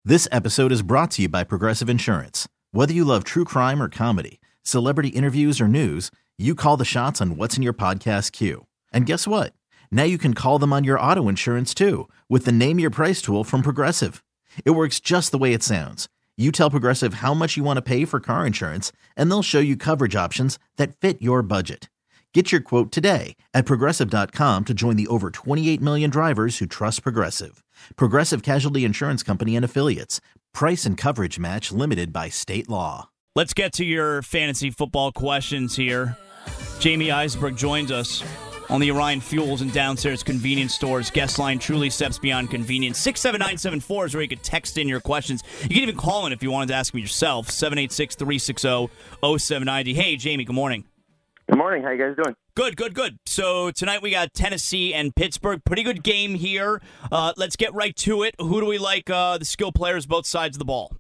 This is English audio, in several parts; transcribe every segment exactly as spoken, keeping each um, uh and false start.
This episode is brought to you by Progressive Insurance. Whether you love true crime or comedy, celebrity interviews or news, you call the shots on what's in your podcast queue. And guess what? Now you can call them on your auto insurance too with the Name Your Price tool from Progressive. It works just the way it sounds. You tell Progressive how much you want to pay for car insurance, and they'll show you coverage options that fit your budget. Get your quote today at Progressive dot com to join the over twenty-eight million drivers who trust Progressive. Progressive Casualty Insurance Company and Affiliates. Price and coverage match limited by state law. Let's get to your fantasy football questions here. Jamie Eisberg joins us on the Orion Fuels and Downstairs Convenience Stores guest line. Truly steps beyond convenience. six seven nine seven four is where you can text in your questions. You can even call in if you wanted to ask me yourself. seven eight six, three six zero, zero seven nine zero. Hey, Jamie, good morning. Good morning. How you guys doing? Good, good, good. So tonight we got Tennessee and Pittsburgh. Pretty good game here. Uh, let's get right to it. Who do we like, uh, the skill players, both sides of the ball?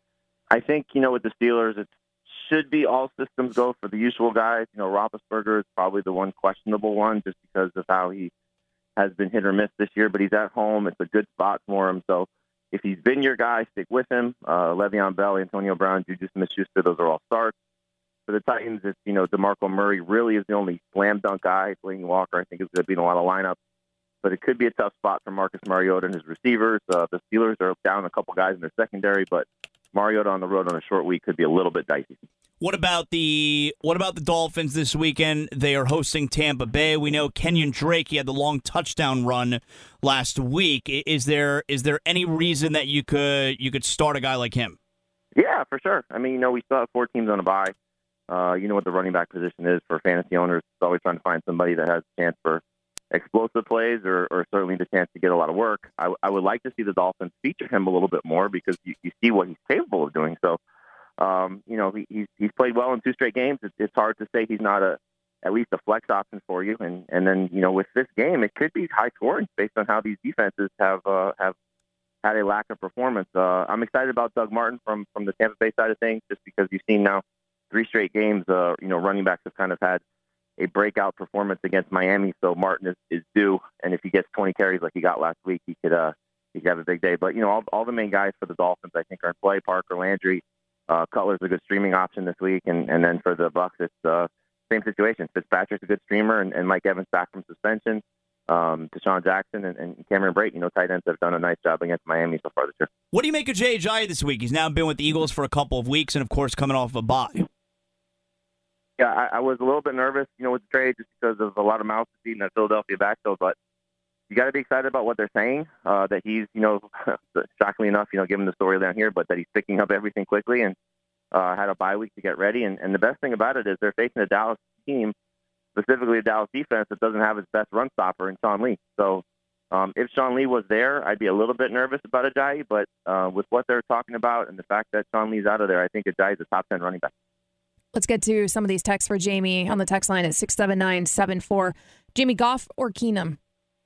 I think, you know, with the Steelers, it should be all systems go for the usual guys. You know, Roethlisberger is probably the one questionable one just because of how he has been hit or miss this year, but he's at home. It's a good spot for him. So if he's been your guy, stick with him. Uh, Le'Veon Bell, Antonio Brown, Juju Smith-Schuster, those are all starts. For the Titans, it's, you know, DeMarco Murray really is the only slam dunk guy. Blaine Walker, I think, is going to be in a lot of lineups. But it could be a tough spot for Marcus Mariota and his receivers. Uh, the Steelers are down a couple guys in their secondary, but Mariota on the road on a short week could be a little bit dicey. What about the what about the Dolphins this weekend? They are hosting Tampa Bay. We know Kenyon Drake, he had the long touchdown run last week. Is there is there any reason that you could you could start a guy like him? Yeah, for sure. I mean, you know, we still have four teams on a bye. Uh, you know what the running back position is for fantasy owners. It's always trying to find somebody that has a chance for explosive plays or, or certainly the chance to get a lot of work. I, I would like to see the Dolphins feature him a little bit more because you, you see what he's capable of doing. So, um, you know, he, he's, he's played well in two straight games. It's, it's hard to say he's not a at least a flex option for you. And, and then, you know, with this game, it could be high scoring based on how these defenses have uh, have had a lack of performance. Uh, I'm excited about Doug Martin from, from the Tampa Bay side of things just because you've seen now three straight games, uh, you know, running backs have kind of had a breakout performance against Miami. So Martin is, is due. And if he gets twenty carries like he got last week, he could, uh, he could have a big day. But, you know, all, all the main guys for the Dolphins, I think, are in play. Parker, Landry, uh, Cutler's a good streaming option this week. And, and then for the Bucs, it's uh, same situation. Fitzpatrick's a good streamer and, and Mike Evans back from suspension. Um, Deshaun Jackson and, and Cameron Brate, you know, tight ends have done a nice job against Miami so far this year. What do you make of Jay Ajayi this week? He's now been with the Eagles for a couple of weeks and, of course, coming off a bye. Yeah, I, I was a little bit nervous, you know, with the trade just because of a lot of mouths to feed in that Philadelphia backfield. But you got to be excited about what they're saying, uh, that he's, you know, shockingly enough, you know, given the story down here, but that he's picking up everything quickly and uh, had a bye week to get ready. And, and the best thing about it is they're facing a Dallas team, specifically a Dallas defense, that doesn't have its best run stopper in Sean Lee. So um, if Sean Lee was there, I'd be a little bit nervous about Ajayi. But uh, with what they're talking about and the fact that Sean Lee's out of there, I think Ajayi's a top ten running back. Let's get to some of these texts for Jamie on the text line at six seven nine seven four. Jamie, Goff or Keenum?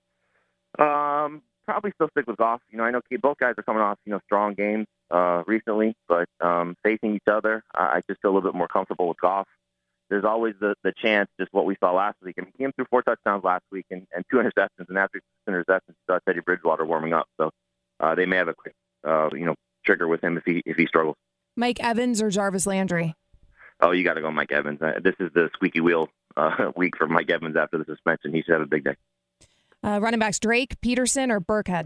Um, probably still stick with Goff. You know, I know both guys are coming off, you know, strong games uh, recently, but um, facing each other, I just feel a little bit more comfortable with Goff. There's always the, the chance, just what we saw last week. I mean, he came through four touchdowns last week and, and two interceptions, and after two interceptions, you saw Teddy Bridgewater warming up. So uh, they may have a quick, uh, you know, trigger with him if he if he struggles. Mike Evans or Jarvis Landry? Oh, you got to go Mike Evans. Uh, this is the squeaky wheel uh, week for Mike Evans after the suspension. He should have a big day. Uh, running backs, Drake, Peterson, or Burkhead?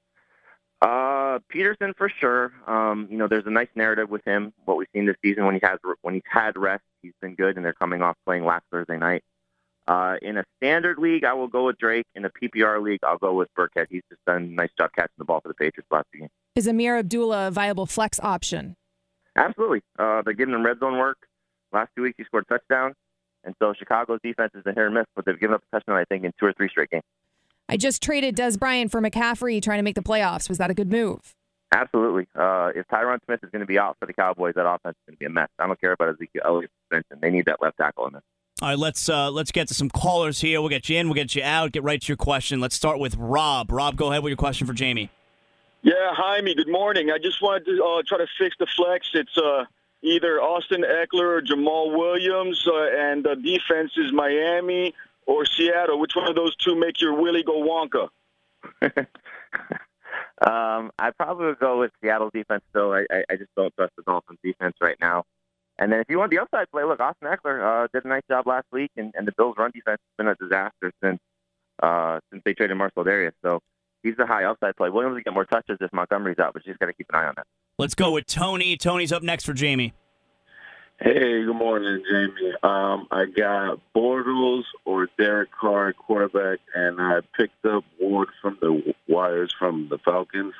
Uh, Peterson for sure. Um, you know, there's a nice narrative with him. What we've seen this season when he has when he's had rest, he's been good, and they're coming off playing last Thursday night. Uh, in a standard league, I will go with Drake. In a P P R league, I'll go with Burkhead. He's just done a nice job catching the ball for the Patriots last game. Is Amir Abdullah a viable flex option? Absolutely. Uh, they're giving him red zone work. Last two weeks, he scored a touchdown. And so Chicago's defense is a hit or miss, but they've given up a touchdown, I think, in two or three straight games. I just traded Des Bryant for McCaffrey trying to make the playoffs. Was that a good move? Absolutely. Uh, if Tyron Smith is going to be out for the Cowboys, that offense is going to be a mess. I don't care about Ezekiel Elliott's suspension. They need that left tackle in there. All right, let's uh, let's get to some callers here. We'll get you in, we'll get you out, get right to your question. Let's start with Rob. Rob, go ahead with your question for Jamie. Yeah, hi, me. Good morning. I just wanted to uh, try to fix the flex. It's uh, either Austin Eckler or Jamal Williams, uh, and the defense is Miami or Seattle. Which one of those two make your Willie go Wonka? Um, I probably would go with Seattle's defense still. I, I, I just don't trust the Dolphins' defense right now. And then if you want the upside play, look, Austin Eckler uh, did a nice job last week, and, and the Bills' run defense has been a disaster since uh, since they traded Marcel Darius. So he's the high upside play. Williams will get more touches if Montgomery's out, but you just got to keep an eye on that. Let's go with Tony. Tony's up next for Jamie. Hey, good morning, Jamie. Um, I got Bortles or Derek Carr at quarterback, and I picked up Ward from the Wires from the Falcons,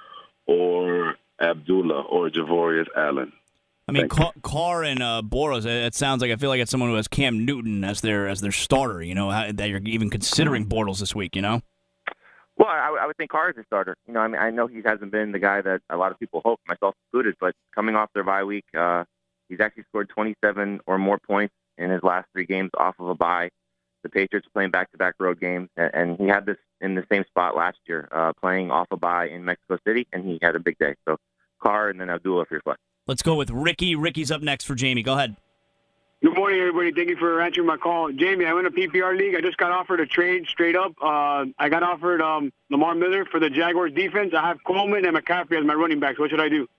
or Abdullah or Javorius Allen. I mean, Carr, Carr and uh, Bortles. It sounds like I feel like it's someone who has Cam Newton as their as their starter. You know, how, that you're even considering Bortles this week. You know. Well, I, I would think Carr is a starter. You know, I mean, I know he hasn't been the guy that a lot of people hope, myself included, but coming off their bye week. Uh, He's actually scored twenty-seven or more points in his last three games off of a bye. The Patriots are playing back-to-back road games, and he had this in the same spot last year, uh, playing off a bye in Mexico City, and he had a big day. So Carr and then Abdullah for your flex. Let's go with Ricky. Ricky's up next for Jamie. Go ahead. Good morning, everybody. Thank you for answering my call. Jamie, I'm in a P P R league. I just got offered a trade straight up. Uh, I got offered um, Lamar Miller for the Jaguars defense. I have Coleman and McCaffrey as my running backs. What should I do?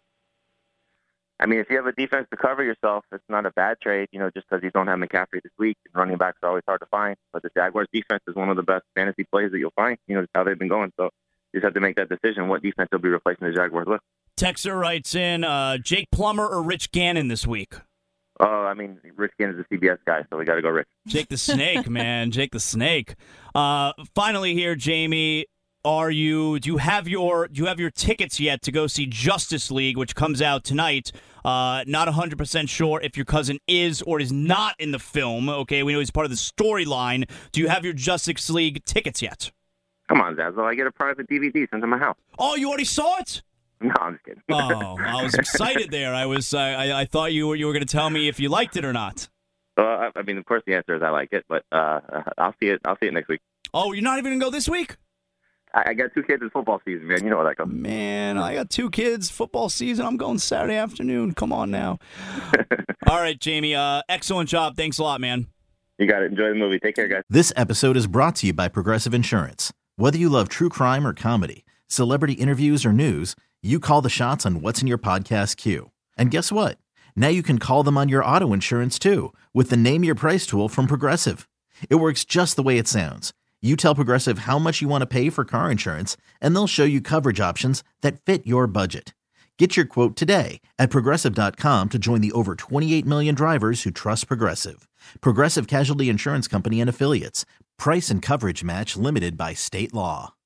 I mean, if you have a defense to cover yourself, it's not a bad trade, you know, just because you don't have McCaffrey this week. And running backs are always hard to find. But the Jaguars' defense is one of the best fantasy plays that you'll find. You know, that's how they've been going. So you just have to make that decision, what defense will be replacing the Jaguars with. Texer writes in, uh, Jake Plummer or Rich Gannon this week? Oh, I mean, Rich Gannon's a C B S guy, so we got to go Rich. Jake the Snake, man. Jake the Snake. Uh, finally here, Jamie. Are you? Do you have your? Do you have your tickets yet to go see Justice League, which comes out tonight? Uh, not one hundred percent sure if your cousin is or is not in the film. Okay, we know he's part of the storyline. Do you have your Justice League tickets yet? Come on, Zazzle. I get a private D V D sent to my house. Oh, you already saw it? No, I'm just kidding. Oh, I was excited there. I was. Uh, I, I thought you were. You were going to tell me if you liked it or not. Uh, I mean, of course, the answer is I like it, but uh, I'll see it. I'll see it next week. Oh, you're not even going to go this week? I got two kids in football season, man. You know what I go. Man, I got two kids. Football season. I'm going Saturday afternoon. Come on now. All right, Jamie. Uh, excellent job. Thanks a lot, man. You got it. Enjoy the movie. Take care, guys. This episode is brought to you by Progressive Insurance. Whether you love true crime or comedy, celebrity interviews or news, you call the shots on what's in your podcast queue. And guess what? Now you can call them on your auto insurance, too, with the Name Your Price tool from Progressive. It works just the way it sounds. You tell Progressive how much you want to pay for car insurance, and they'll show you coverage options that fit your budget. Get your quote today at Progressive dot com to join the over twenty-eight million drivers who trust Progressive. Progressive Casualty Insurance Company and Affiliates. Price and coverage match limited by state law.